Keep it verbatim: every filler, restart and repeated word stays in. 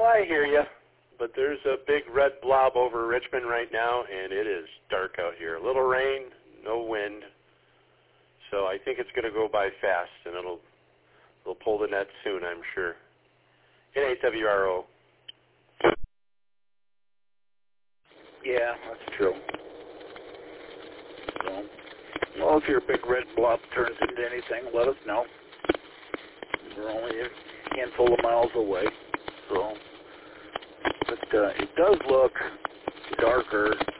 I hear you. But there's a big red blob over Richmond right now, and it is dark out here. A little rain, no wind. So I think it's going to go by fast, and it'll it'll pull the net soon, I'm sure. N eight W R O. Yeah, that's true. So, well, if your big red blob turns into anything, let us know. We're only a handful of miles away, so. But uh, it does look darker